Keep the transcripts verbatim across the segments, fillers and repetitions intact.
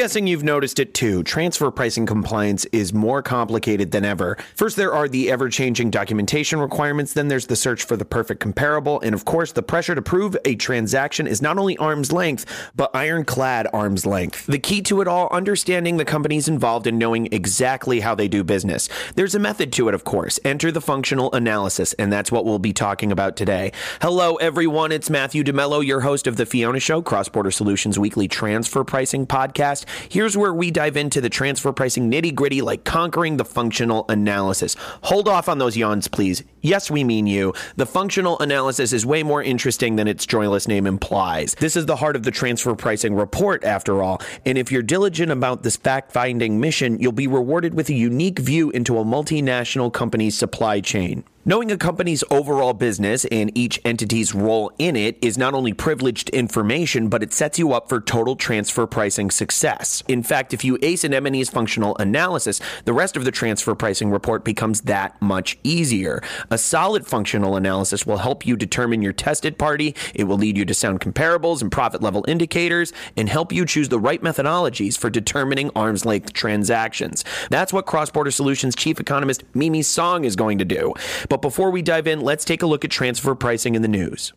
guessing you've noticed it too. Transfer pricing compliance is more complicated than ever. First, there are the ever-changing documentation requirements. Then there's the search for the perfect comparable. And of course, the pressure to prove a transaction is not only arm's length, but ironclad arm's length. The key to it all, understanding the companies involved and knowing exactly how they do business. There's a method to it, of course. Enter the functional analysis, and that's what we'll be talking about today. Hello, everyone. It's Matthew DeMello, your host of The Fiona Show, Cross-Border Solutions Weekly Transfer Pricing Podcast. Here's where we dive into the transfer pricing nitty-gritty like conquering the functional analysis. Hold off on those yawns, please. Yes, we mean you. The functional analysis is way more interesting than its joyless name implies. This is the heart of the transfer pricing report, after all, and if you're diligent about this fact-finding mission, you'll be rewarded with a unique view into a multinational company's supply chain. Knowing a company's overall business and each entity's role in it is not only privileged information, but it sets you up for total transfer pricing success. In fact, if you ace an M and E's functional analysis, the rest of the transfer pricing report becomes that much easier. A solid functional analysis will help you determine your tested party, it will lead you to sound comparables and profit level indicators, and help you choose the right methodologies for determining arm's length transactions. That's what Cross-Border Solutions chief economist Mimi Song is going to do. But before we dive in, let's take a look at transfer pricing in the news.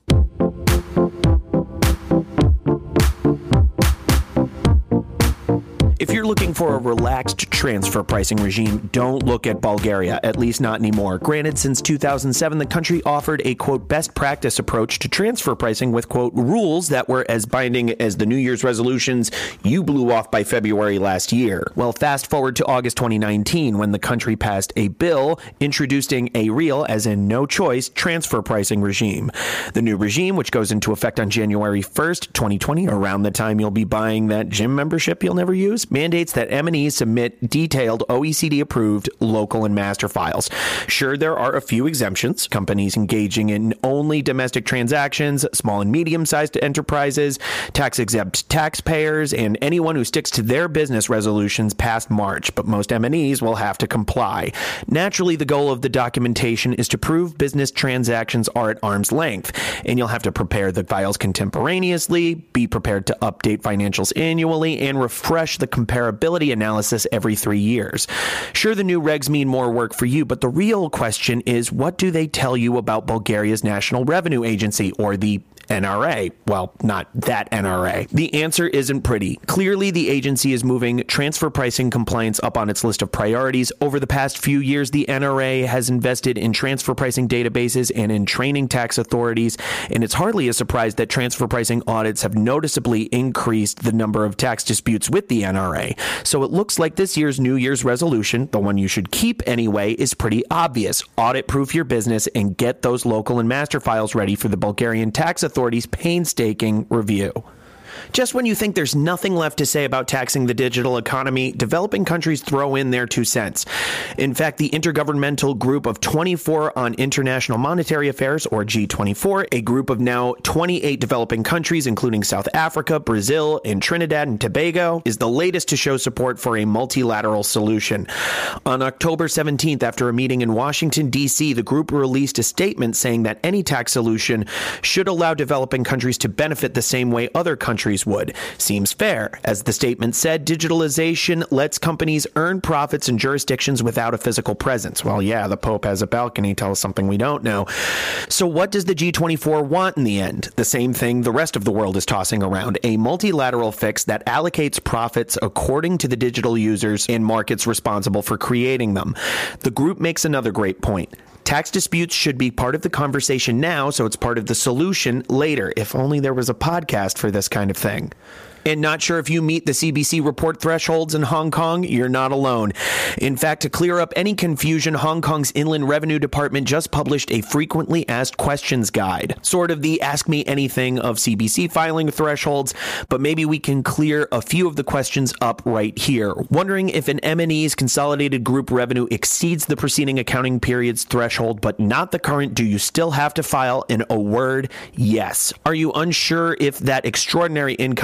If you're looking for a relaxed transfer pricing regime, don't look at Bulgaria, at least not anymore. Granted, since two thousand seven, the country offered a, quote, best practice approach to transfer pricing with, quote, rules that were as binding as the New Year's resolutions you blew off by February last year. Well, fast forward to August twenty nineteen, when the country passed a bill introducing a real, as in no choice, transfer pricing regime. The new regime, which goes into effect on January first, twenty twenty, around the time you'll be buying that gym membership you'll never use, mandates that M and Es submit detailed O E C D-approved local and master files. Sure, there are a few exemptions. Companies engaging in only domestic transactions, small and medium-sized enterprises, tax-exempt taxpayers, and anyone who sticks to their business resolutions past March, but most M and Es will have to comply. Naturally, the goal of the documentation is to prove business transactions are at arm's length, and you'll have to prepare the files contemporaneously, be prepared to update financials annually, and refresh the comparability analysis every three years. Sure, the new regs mean more work for you, but the real question is, what do they tell you about Bulgaria's National Revenue Agency, or the N R A? Well, not that N R A. The answer isn't pretty. Clearly, the agency is moving transfer pricing compliance up on its list of priorities. Over the past few years, the N R A has invested in transfer pricing databases and in training tax authorities, and it's hardly a surprise that transfer pricing audits have noticeably increased the number of tax disputes with the N R A. So it looks like this year's New Year's resolution, the one you should keep anyway, is pretty obvious. Audit-proof your business and get those local and master files ready for the Bulgarian tax authorities painstaking review. Just when you think there's nothing left to say about taxing the digital economy, developing countries throw in their two cents. In fact, the Intergovernmental Group of twenty-four on International Monetary Affairs, or G twenty-four, a group of now twenty-eight developing countries, including South Africa, Brazil, and Trinidad and Tobago, is the latest to show support for a multilateral solution. On October seventeenth, after a meeting in Washington, D C, the group released a statement saying that any tax solution should allow developing countries to benefit the same way other countries would. Seems fair. As the statement said, digitalization lets companies earn profits in jurisdictions without a physical presence. Well, yeah, the Pope has a balcony. Tell us something we don't know. So what does the G twenty-four want in the end? The same thing the rest of the world is tossing around. A multilateral fix that allocates profits according to the digital users and markets responsible for creating them. The group makes another great point. Tax disputes should be part of the conversation now, so it's part of the solution later. If only there was a podcast for this kind of thing. And not sure if you meet the C B C report thresholds in Hong Kong? You're not alone. In fact, to clear up any confusion, Hong Kong's Inland Revenue Department just published a frequently asked questions guide, sort of the Ask Me Anything of C B C filing thresholds, but maybe we can clear a few of the questions up right here. Wondering if an M and E's consolidated group revenue exceeds the preceding accounting period's threshold, but not the current, do you still have to file in a word? Yes. Are you unsure if that extraordinary income and gains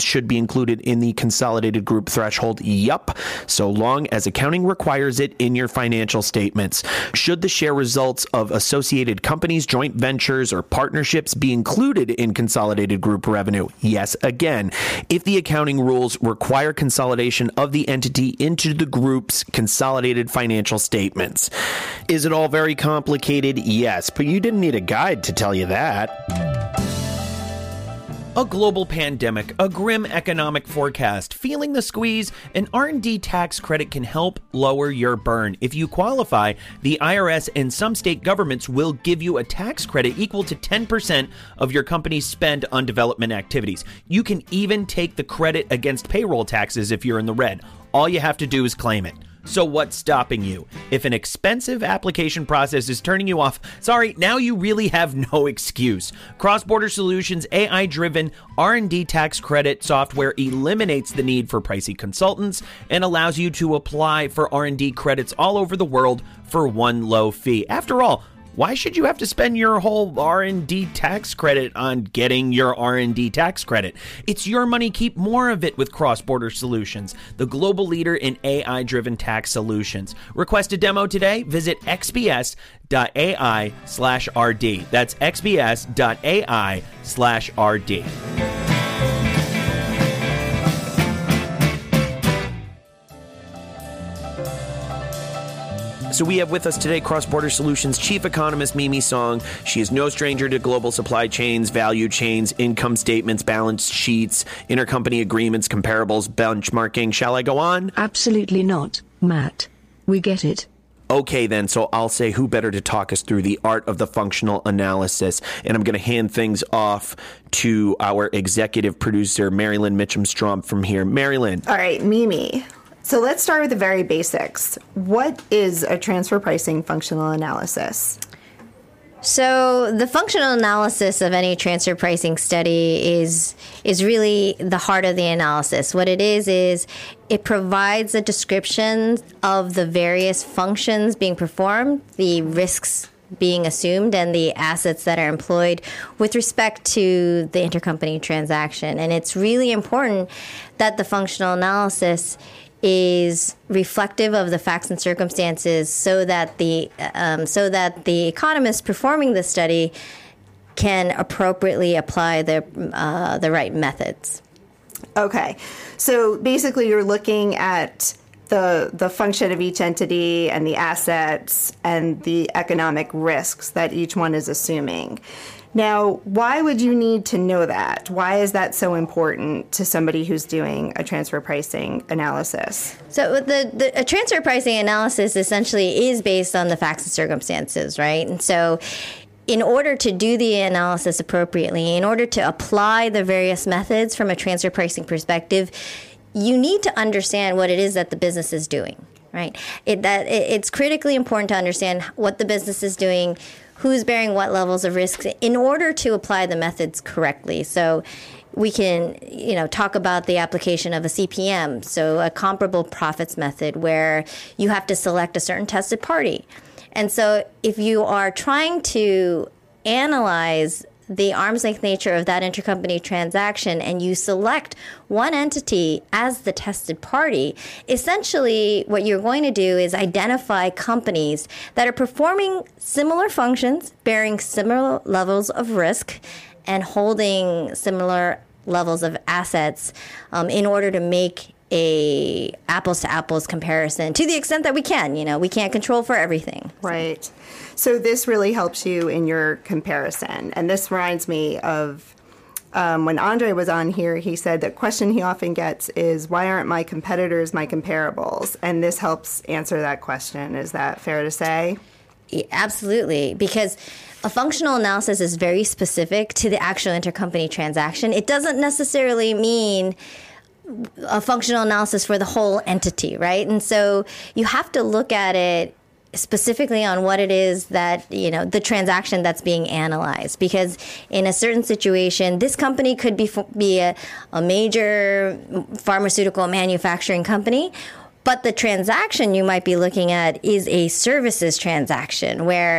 names should be included in the consolidated group threshold. Yup, so long as accounting requires it in your financial statements. Should the share results of associated companies, joint ventures, or partnerships be included in consolidated group revenue? Yes, again, if the accounting rules require consolidation of the entity into the group's consolidated financial statements. Is it all very complicated? Yes, but you didn't need a guide to tell you that. A global pandemic, a grim economic forecast, feeling the squeeze, an R and D tax credit can help lower your burn. If you qualify, the I R S and some state governments will give you a tax credit equal to ten percent of your company's spend on development activities. You can even take the credit against payroll taxes if you're in the red. All you have to do is claim it. So what's stopping you? If an expensive application process is turning you off, sorry, now you really have no excuse. Cross-Border Solutions' A I-driven R and D tax credit software eliminates the need for pricey consultants and allows you to apply for R and D credits all over the world for one low fee. After all, why should you have to spend your whole R and D tax credit on getting your R and D tax credit? It's your money. Keep more of it with Cross-Border Solutions, the global leader in A I-driven tax solutions. Request a demo today. Visit xbs.ai slash RD. That's xbs.ai slash RD. So we have with us today Cross-Border Solutions Chief Economist Mimi Song. She is no stranger to global supply chains, value chains, income statements, balance sheets, intercompany agreements, comparables, benchmarking. Shall I go on? Absolutely not, Matt. We get it. Okay, then, so I'll say who better to talk us through the art of the functional analysis. And I'm going to hand things off to our executive producer, Marilyn Mitchum-Strom from here. Marilyn. All right, Mimi. So let's start with the very basics. What is a transfer pricing functional analysis? So the functional analysis of any transfer pricing study is is really the heart of the analysis. What it is is it provides a description of the various functions being performed, the risks being assumed, and the assets that are employed with respect to the intercompany transaction. And it's really important that the functional analysis is reflective of the facts and circumstances, so that the um, so that the economist performing the study can appropriately apply the uh, the right methods. Okay, so basically, you're looking at the the function of each entity and the assets and the economic risks that each one is assuming. Now, why would you need to know that? Why is that so important to somebody who's doing a transfer pricing analysis? So the, the a transfer pricing analysis essentially is based on the facts and circumstances, right? And so in order to do the analysis appropriately, in order to apply the various methods from a transfer pricing perspective, you need to understand what it is that the business is doing, right? It, that it, it's critically important to understand what the business is doing, who's bearing what levels of risks, in order to apply the methods correctly. So we can, you know, talk about the application of a C P M, so a comparable profits method, where you have to select a certain tested party. And so if you are trying to analyze the arm's length nature of that intercompany transaction and you select one entity as the tested party, essentially what you're going to do is identify companies that are performing similar functions, bearing similar levels of risk, and holding similar levels of assets um, in order to make a apples to apples comparison to the extent that we can. You know, we can't control for everything. Right. So this really helps you in your comparison. And this reminds me of um, when Andre was on here, he said the question he often gets is, why aren't my competitors my comparables? And this helps answer that question. Is that fair to say? Yeah, absolutely. Because a functional analysis is very specific to the actual intercompany transaction. It doesn't necessarily mean a functional analysis for the whole entity, right? And so you have to look at it specifically on what it is that, you know, the transaction that's being analyzed. Because in a certain situation, this company could be be a, a major pharmaceutical manufacturing company, but the transaction you might be looking at is a services transaction where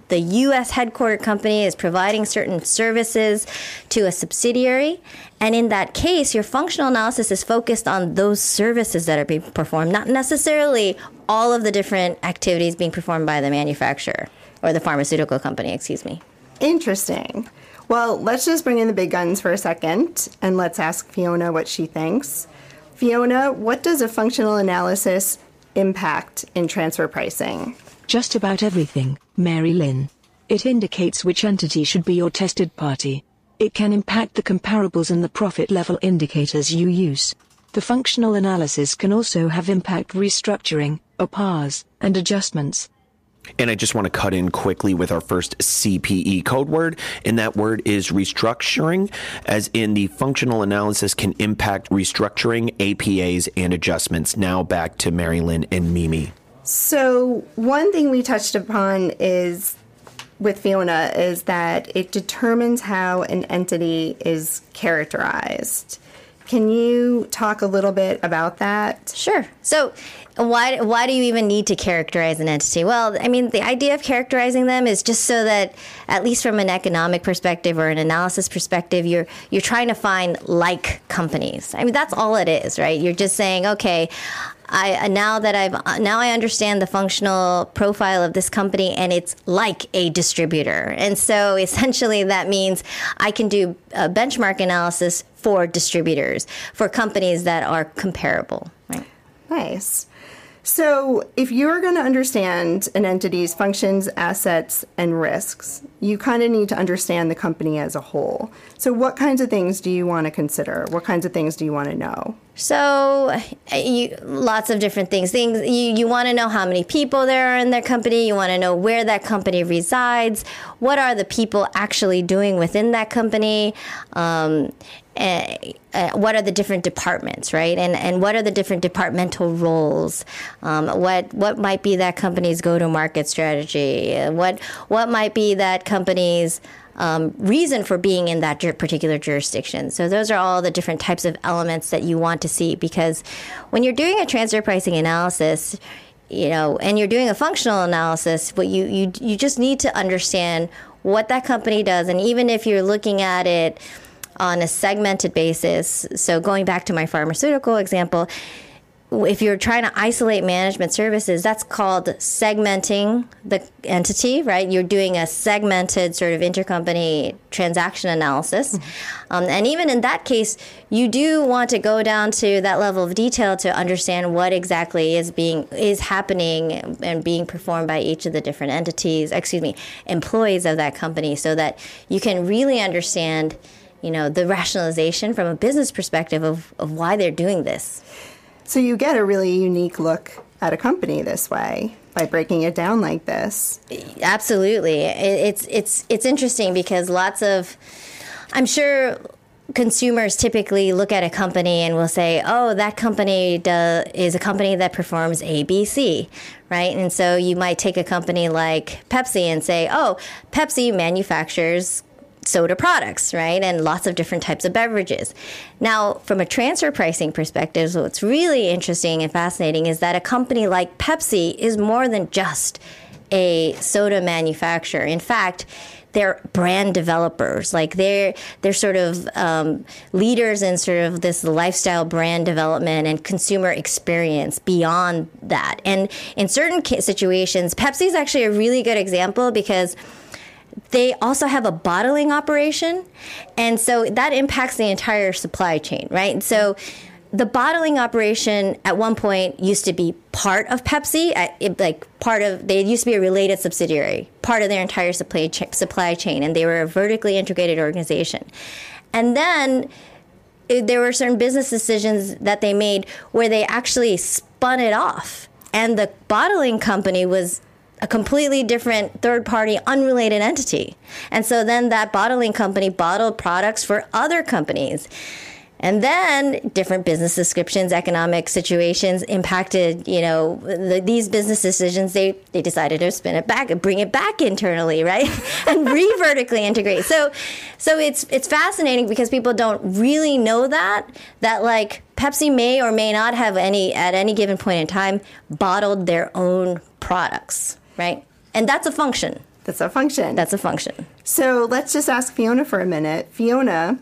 the U S headquartered company is providing certain services to a subsidiary. And in that case, your functional analysis is focused on those services that are being performed, not necessarily all of the different activities being performed by the manufacturer or the pharmaceutical company, excuse me. Interesting. Well, let's just bring in the big guns for a second, and let's ask Fiona what she thinks. Fiona, what does a functional analysis impact in transfer pricing? Just about everything, Mary Lynn. It indicates which entity should be your tested party. It can impact the comparables and the profit level indicators you use. The functional analysis can also have impact restructuring, O P A Rs, and adjustments. And I just want to cut in quickly with our first C P E code word, and that word is restructuring, as in the functional analysis can impact restructuring, A P As, and adjustments. Now back to Mary Lynn and Mimi. So one thing we touched upon is with Fiona is that it determines how an entity is characterized. Can you talk a little bit about that? Sure. So why why do you even need to characterize an entity? Well, I mean, the idea of characterizing them is just so that, at least from an economic perspective or an analysis perspective, you're you're trying to find like companies. I mean, that's all it is, right? You're just saying, okay, I now that I've now I understand the functional profile of this company, and it's like a distributor. And so essentially that means I can do a benchmark analysis for distributors, for companies that are comparable. Right? Nice. So if you're going to understand an entity's functions, assets, and risks, you kind of need to understand the company as a whole. So what kinds of things do you want to consider? What kinds of things do you want to know? So you, lots of different things. Things you, you want to know how many people there are in their company. You want to know where that company resides. What are the people actually doing within that company? Um, Uh, uh, what are the different departments, right? And and what are the different departmental roles? Um, what what might be that company's go-to-market strategy? Uh, what what might be that company's um, reason for being in that particular jurisdiction? So those are all the different types of elements that you want to see, because when you're doing a transfer pricing analysis, you know, and you're doing a functional analysis, but you you you just need to understand what that company does, and even if you're looking at it on a segmented basis. So going back to my pharmaceutical example, if you're trying to isolate management services, that's called segmenting the entity, right? You're doing a segmented sort of intercompany transaction analysis. Mm-hmm. Um, and even in that case, you do want to go down to that level of detail to understand what exactly is being is happening and being performed by each of the different entities, excuse me, employees of that company, so that you can really understand, you know, the rationalization from a business perspective of, of why they're doing this. So you get a really unique look at a company this way by breaking it down like this. Absolutely. It, it's it's it's interesting because lots of, I'm sure consumers typically look at a company and will say, oh, that company does, is a company that performs A, B, C, right? And so you might take a company like Pepsi and say, oh, Pepsi manufactures soda products, right? And lots of different types of beverages. Now, from a transfer pricing perspective, what's really interesting and fascinating is that a company like Pepsi is more than just a soda manufacturer. In fact, they're brand developers. Like they're they're sort of um, leaders in sort of this lifestyle brand development and consumer experience beyond that. And in certain situations, Pepsi is actually a really good example because they also have a bottling operation, and so that impacts the entire supply chain, right? And so the bottling operation at one point used to be part of Pepsi, it, like part of, they used to be a related subsidiary, part of their entire supply, ch- supply chain, and they were a vertically integrated organization. And then it, there were certain business decisions that they made where they actually spun it off, and the bottling company was a completely different third-party, unrelated entity. And so then that bottling company bottled products for other companies. And then different business descriptions, economic situations impacted, you know, the, these business decisions. They, they decided to spin it back and bring it back internally, right? And re-vertically integrate. So so it's it's fascinating because people don't really know that, that like Pepsi may or may not have any, at any given point in time, bottled their own products. Right? And that's a function. That's a function. That's a function. So let's just ask Fiona for a minute. Fiona,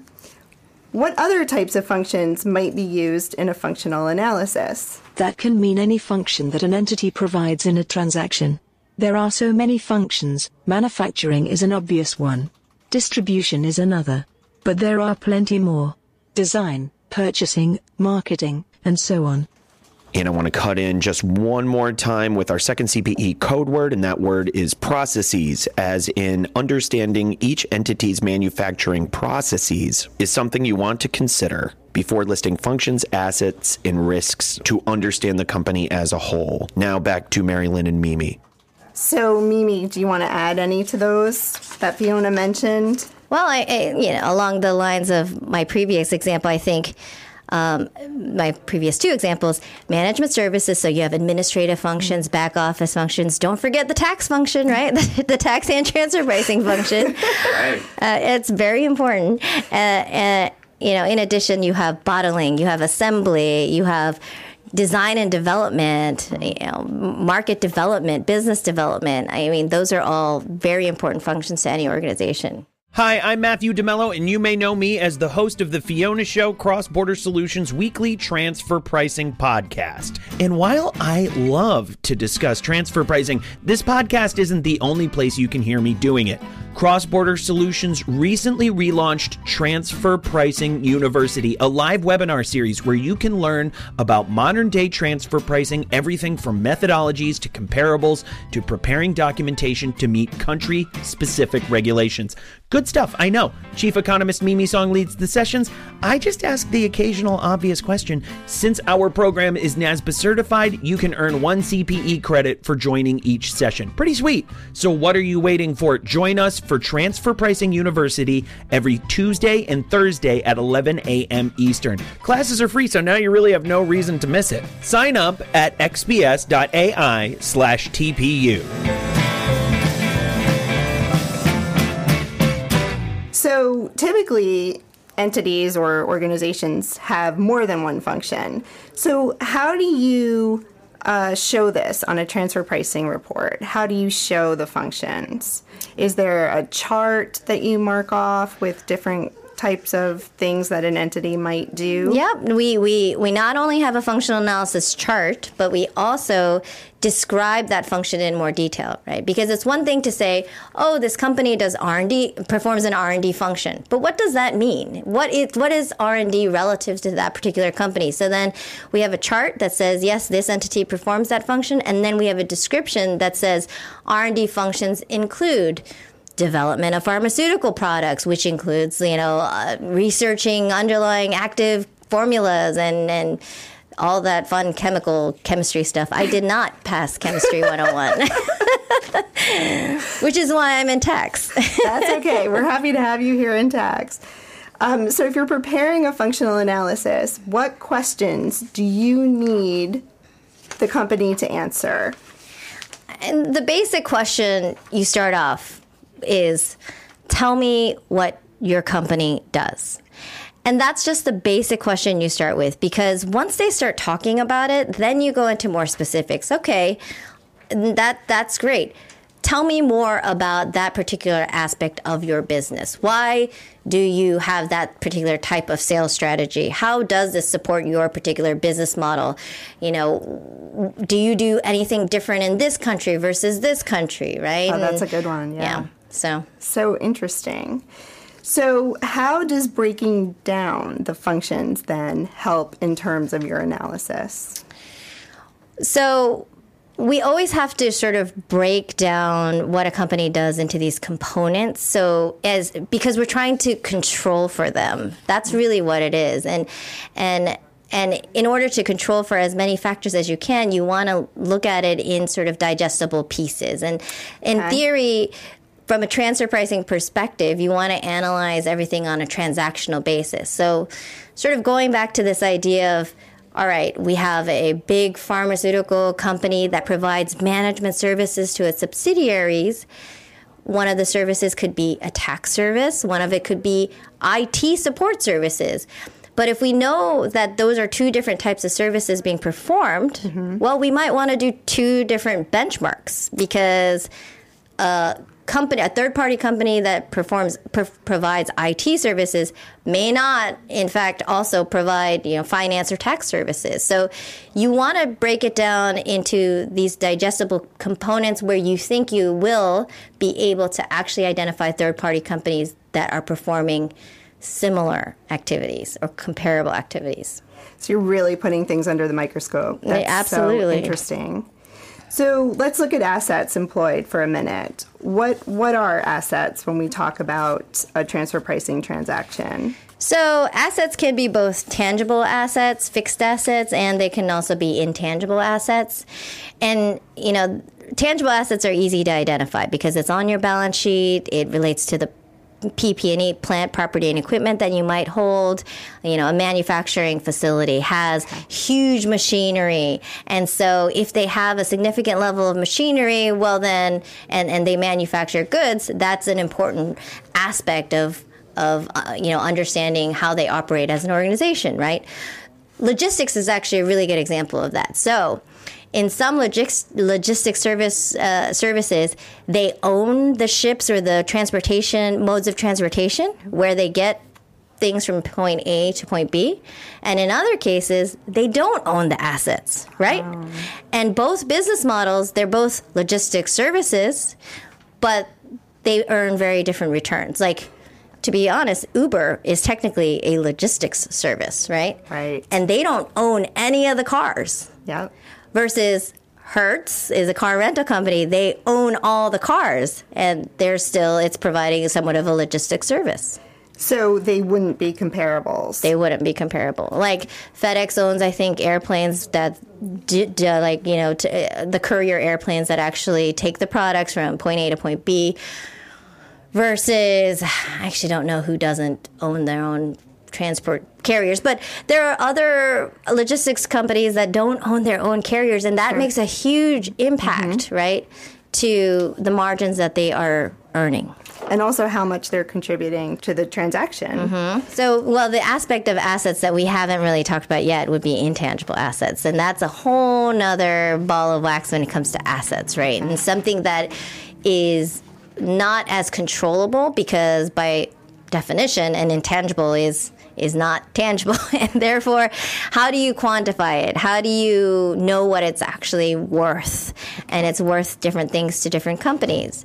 what other types of functions might be used in a functional analysis? That can mean any function that an entity provides in a transaction. There are so many functions. Manufacturing is an obvious one. Distribution is another. But there are plenty more. Design, purchasing, marketing, and so on. And I want to cut in just one more time with our second C P E code word, and that word is processes, as in understanding each entity's manufacturing processes is something you want to consider before listing functions, assets, and risks to understand the company as a whole. Now back to Mary Lynn and Mimi. So, Mimi, do you want to add any to those that Fiona mentioned? Well, I, I you know, along the lines of my previous example, I think Um, my previous two examples, management services, so you have administrative functions, back office functions. Don't forget the tax function, right? the, the tax and transfer pricing function. Right. Uh, it's very important. Uh, uh, you know, in addition, you have bottling, you have assembly, you have design and development, you know, market development, business development. I mean, those are all very important functions to any organization. Hi, I'm Matthew DeMello, and you may know me as the host of the Fiona Show Cross-Border Solutions weekly transfer pricing podcast. And while I love to discuss transfer pricing, this podcast isn't the only place you can hear me doing it. Cross-Border Solutions recently relaunched Transfer Pricing University, a live webinar series where you can learn about modern-day transfer pricing, everything from methodologies to comparables to preparing documentation to meet country-specific regulations. Good stuff, I know. Chief Economist Mimi Song leads the sessions. I just ask the occasional obvious question. Since our program is NASBA certified, you can earn one C P E credit for joining each session. Pretty sweet. So what are you waiting for? Join us for Transfer Pricing University every Tuesday and Thursday at eleven a.m. Eastern. Classes are free, so now you really have no reason to miss it. Sign up at xbs.ai slash TPU. So typically, entities or organizations have more than one function. So how do you uh, show this on a transfer pricing report? How do you show the functions? Is there a chart that you mark off with different types of things that an entity might do? Yep. We, we, we not only have a functional analysis chart, but we also describe that function in more detail, right? Because it's one thing to say, oh, this company does R and D, performs an R and D function. But what does that mean? What is, what is R and D relative to that particular company? So then we have a chart that says, yes, this entity performs that function. And then we have a description that says R and D functions include development of pharmaceutical products, which includes, you know, uh, researching underlying active formulas and, and all that fun chemical chemistry stuff. I did not pass Chemistry one oh one, which is why I'm in tax. That's okay. We're happy to have you here in tax. Um, so if you're preparing a functional analysis, what questions do you need the company to answer? And the basic question you start off is, tell me what your company does. And that's just the basic question you start with, because once they start talking about it, then you go into more specifics. Okay, that that's great. Tell me more about that particular aspect of your business. Why do you have that particular type of sales strategy? How does this support your particular business model? You know, do you do anything different in this country versus this country, right? Oh, that's a good one, yeah. Yeah, so. So interesting. So how does breaking down the functions then help in terms of your analysis? So we always have to sort of break down what a company does into these components. So as because we're trying to control for them. That's really what it is. And and and in order to control for as many factors as you can, you want to look at it in sort of digestible pieces. And in okay. theory, from a transfer pricing perspective, you want to analyze everything on a transactional basis. So sort of going back to this idea of, all right, we have a big pharmaceutical company that provides management services to its subsidiaries. One of the services could be a tax service. One of it could be I T support services. But if we know that those are two different types of services being performed, mm-hmm. well, we might want to do two different benchmarks, because a company, a third-party company that performs pr- provides I T services may not, in fact, also provide, you know, finance or tax services. So you want to break it down into these digestible components where you think you will be able to actually identify third-party companies that are performing similar activities or comparable activities. So you're really putting things under the microscope. That's Yeah, absolutely. so interesting. So let's look at assets employed for a minute. What what are assets when we talk about a transfer pricing transaction? So assets can be both tangible assets, fixed assets, and they can also be intangible assets. And, you know, tangible assets are easy to identify because it's on your balance sheet. It relates to the P P and E, plant, property, and equipment that you might hold. You know, a manufacturing facility has huge machinery. And so if they have a significant level of machinery, well then, and, and they manufacture goods, that's an important aspect of, of uh, you know, understanding how they operate as an organization, right? Logistics is actually a really good example of that. So in some logis- logistics service uh, services, they own the ships or the transportation modes of transportation where they get things from point A to point B. And in other cases, they don't own the assets, right? Oh. And both business models, they're both logistics services, but they earn very different returns. Like, to be honest, Uber is technically a logistics service, right? Right. And they don't own any of the cars. Yep. Versus Hertz is a car rental company. They own all the cars, and they're still, it's providing somewhat of a logistics service. So they wouldn't be comparables. They wouldn't be comparable. Like FedEx owns, I think, airplanes that, d- d- like, you know, t- uh, the courier airplanes that actually take the products from point A to point B. Versus, I actually don't know who doesn't own their own transport carriers, but there are other logistics companies that don't own their own carriers, and that sure. makes a huge impact, mm-hmm. right, to the margins that they are earning. And also how much they're contributing to the transaction. Mm-hmm. So, well, the aspect of assets that we haven't really talked about yet would be intangible assets, and that's a whole nother ball of wax when it comes to assets, right? And something that is not as controllable because by definition, an intangible is is not tangible, and therefore, how do you quantify it? How do you know what it's actually worth? And it's worth different things to different companies.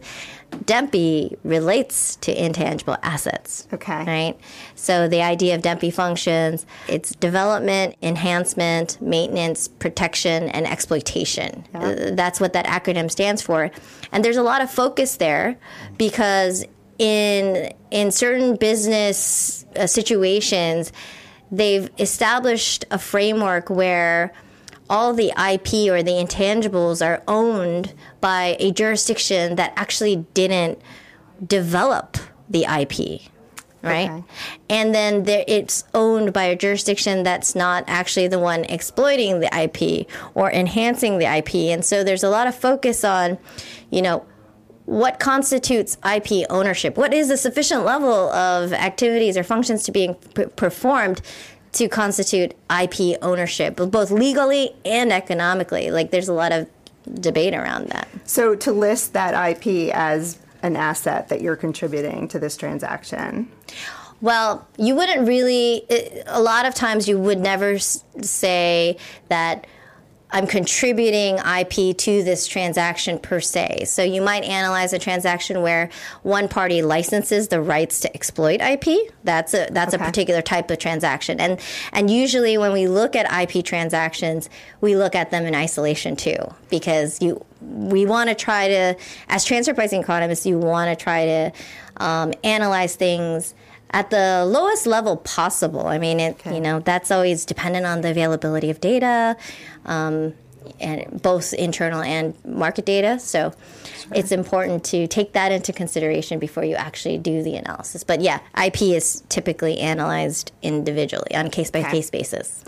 DEMPI relates to intangible assets. Okay. Right? So the idea of DEMPI functions, it's development, enhancement, maintenance, protection, and exploitation. Yeah. Uh, that's what that acronym stands for. And there's a lot of focus there because in in certain business uh, situations, they've established a framework where all the I P or the intangibles are owned by a jurisdiction that actually didn't develop the I P, right? Okay. And then there, it's owned by a jurisdiction that's not actually the one exploiting the I P or enhancing the I P. And so there's a lot of focus on, you know, what constitutes I P ownership? What is a sufficient level of activities or functions to being p- performed to constitute I P ownership, both legally and economically? Like, there's a lot of debate around that. So to list that I P as an asset that you're contributing to this transaction? Well, you wouldn't really, a lot of times you would never say that I'm contributing I P to this transaction per se. So you might analyze a transaction where one party licenses the rights to exploit I P. That's a that's okay. a particular type of transaction. And and usually when we look at I P transactions, we look at them in isolation too, because you we want to try to, as transfer pricing economists, you want to try to um, analyze things at the lowest level possible. I mean, it, okay. you know, that's always dependent on the availability of data, um, and both internal and market data. So sure. it's important to take that into consideration before you actually do the analysis. But yeah, I P is typically analyzed individually on a case-by-case okay. basis.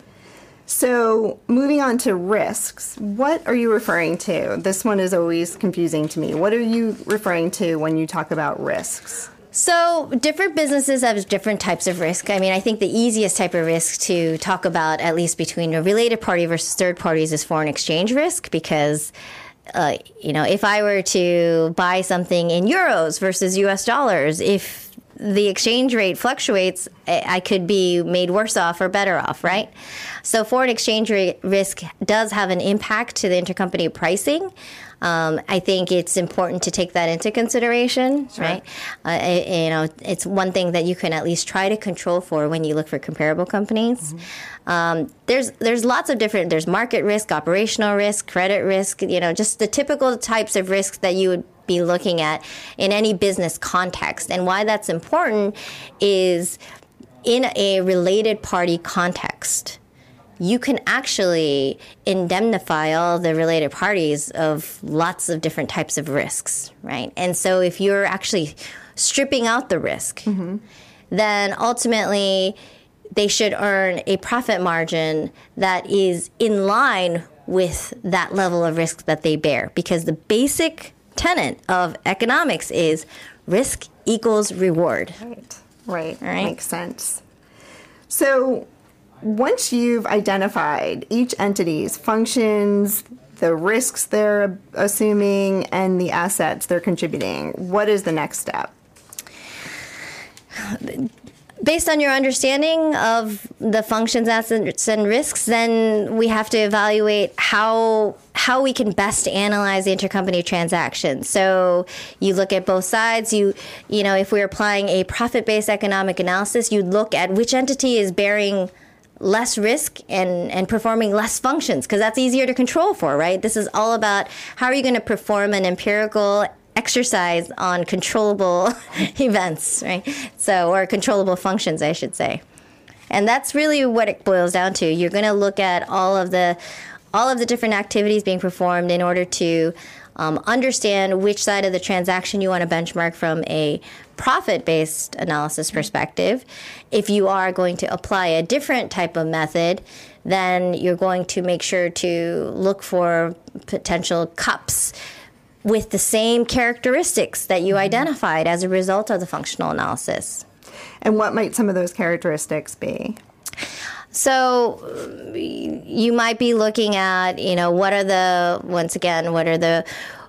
So moving on to risks, what are you referring to? This one is always confusing to me. What are you referring to when you talk about risks? So different businesses have different types of risk. I mean, I think the easiest type of risk to talk about, at least between a related party versus third parties, is foreign exchange risk, because uh, you know, if I were to buy something in euros versus U S dollars, if the exchange rate fluctuates, I could be made worse off or better off, right? So foreign exchange rate risk does have an impact to the intercompany pricing. Um, I think it's important to take that into consideration, sure. right? Uh, it, you know, it's one thing that you can at least try to control for when you look for comparable companies. Mm-hmm. Um, there's there's lots of different. There's market risk, operational risk, credit risk. You know, just the typical types of risks that you would be looking at in any business context. And why that's important is in a related party context, you can actually indemnify all the related parties of lots of different types of risks, right? And so if you're actually stripping out the risk, mm-hmm. then ultimately they should earn a profit margin that is in line with that level of risk that they bear. Because the basic tenet of economics is risk equals reward. Right, right, right? Makes sense. So once you've identified each entity's functions, the risks they're assuming, and the assets they're contributing, what is the next step? Based on your understanding of the functions, assets, and risks, then we have to evaluate how how we can best analyze the intercompany transaction. So you look at both sides. You you know, if we're applying a profit-based economic analysis, you look at which entity is bearing less risk and, and performing less functions, because that's easier to control for, right? This is all about how are you going to perform an empirical exercise on controllable events, right? So, or controllable functions, I should say. And that's really what it boils down to. You're going to look at all of the all of the different activities being performed in order to um, understand which side of the transaction you want to benchmark from a profit-based analysis perspective. If you are going to apply a different type of method, then you're going to make sure to look for potential cups with the same characteristics that you identified as a result of the functional analysis. And what might some of those characteristics be? So you might be looking at, you know, what are the, once again, what are the,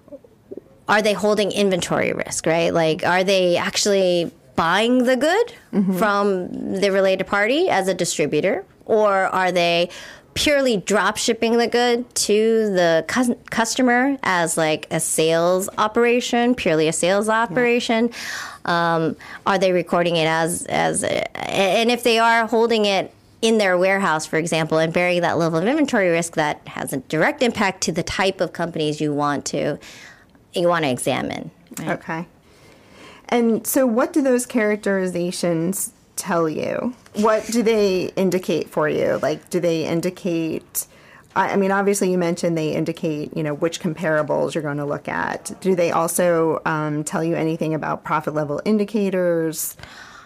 are they holding inventory risk, right? Like, are they actually buying the good mm-hmm. from the related party as a distributor? Or are they purely drop shipping the good to the cu- customer as like a sales operation, purely a sales operation? Yeah. Um, are they recording it as, as a, and if they are holding it in their warehouse, for example, and bearing that level of inventory risk, that has a direct impact to the type of companies you want to, you want to examine. Right? Okay. And so what do those characterizations tell you? What do they indicate for you? Like, do they indicate, I mean, obviously you mentioned they indicate, you know, which comparables you're going to look at. Do they also um, tell you anything about profit level indicators?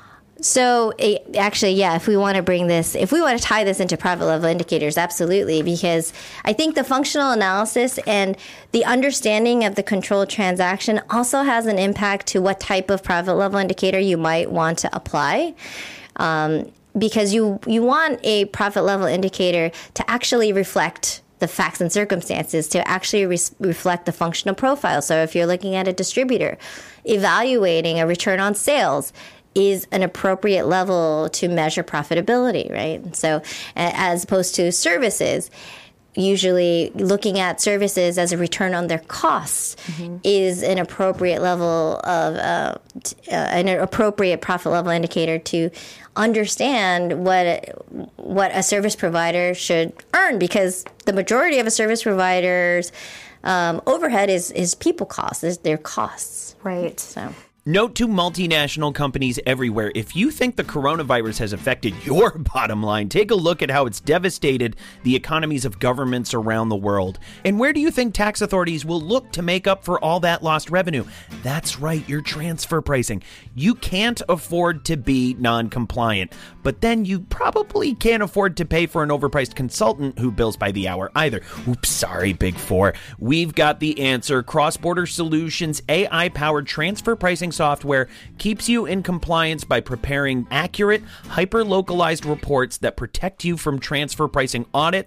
So it, actually, yeah, if we want to bring this, if we want to tie this into profit level indicators, absolutely, because I think the functional analysis and the understanding of the controlled transaction also has an impact to what type of profit level indicator you might want to apply. Um, because you, you want a profit level indicator to actually reflect the facts and circumstances, to actually re- reflect the functional profile. So if you're looking at a distributor, evaluating a return on sales is an appropriate level to measure profitability, right? So as opposed to services, usually looking at services as a return on their costs mm-hmm. is an appropriate level of uh, t- uh, an appropriate profit level indicator to understand what what a service provider should earn, because the majority of a service provider's um, overhead is is people costs, is their costs, right? So. Note to multinational companies everywhere, if you think the coronavirus has affected your bottom line, take a look at how it's devastated the economies of governments around the world. And where do you think tax authorities will look to make up for all that lost revenue? That's right, your transfer pricing. You can't afford to be non-compliant, but then you probably can't afford to pay for an overpriced consultant who bills by the hour either. Oops, sorry, Big Four. We've got the answer. Cross-Border Solutions' A I-powered transfer pricing software keeps you in compliance by preparing accurate, hyper-localized reports that protect you from transfer pricing audits,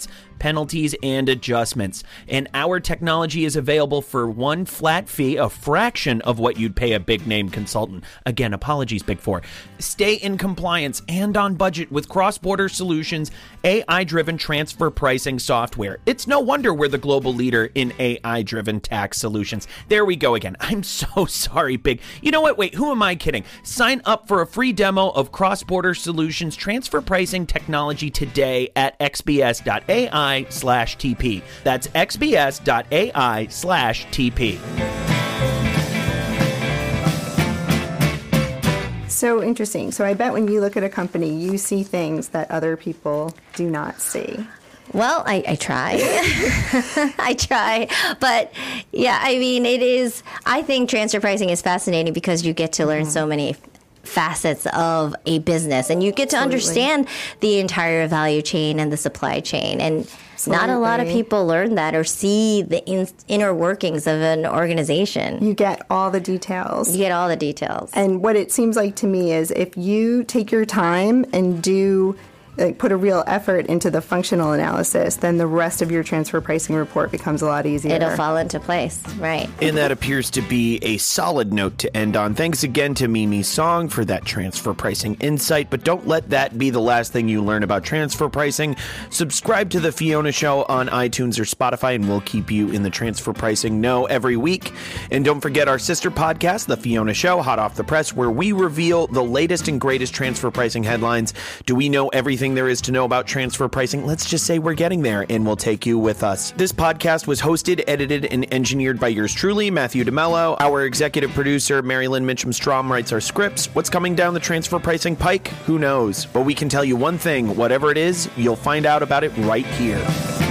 penalties, and adjustments. And our technology is available for one flat fee, a fraction of what you'd pay a big-name consultant. Again, apologies, Big Four. Stay in compliance and on budget with Cross-Border Solutions' A I-driven transfer pricing software. It's no wonder we're the global leader in A I-driven tax solutions. There we go again. I'm so sorry, Big. You know what? Wait, who am I kidding? Sign up for a free demo of Cross-Border Solutions transfer pricing technology today at xbs.ai slash TP. That's xbs.ai slash TP. So interesting. So I bet when you look at a company, you see things that other people do not see. Well, I, I try. I try. But yeah, I mean, it is, I think transfer pricing is fascinating because you get to learn mm-hmm. so many facets of a business, and you get to Absolutely. understand the entire value chain and the supply chain. And Absolutely. not a lot of people learn that or see the in, inner workings of an organization. You get all the details. You get all the details. And what it seems like to me is if you take your time and do like put a real effort into the functional analysis, then the rest of your transfer pricing report becomes a lot easier. It'll fall into place, right. And that appears to be a solid note to end on. Thanks again to Mimi Song for that transfer pricing insight, but don't let that be the last thing you learn about transfer pricing. Subscribe to The Fiona Show on iTunes or Spotify, and we'll keep you in the transfer pricing know every week. And don't forget our sister podcast, The Fiona Show, hot off the press, where we reveal the latest and greatest transfer pricing headlines. Do we know everything there is to know about transfer pricing? Let's just say we're getting there, and we'll take you with us. This podcast was hosted, edited, and engineered by yours truly, Matthew DeMello. Our executive producer, Marilyn Mitchum-Strom, writes our scripts. What's coming down the transfer pricing pike? Who knows? But we can tell you one thing, whatever it is, you'll find out about it right here.